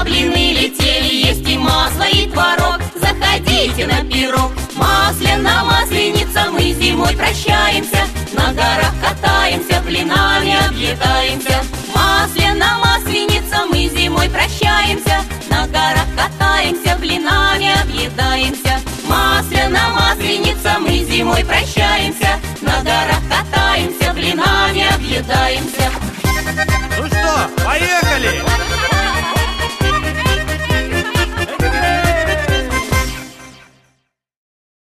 блины летели, есть и масло, и творог. Заходите на пирог. Масляна, масленица, мы зимой прощаемся. На горах катаемся, блинами объедаемся. Масляна, масленица, мы зимой прощаемся. На горах катаемся, блинами объедаемся. Масляна, масленица, мы зимой прощаемся. На горах катаемся.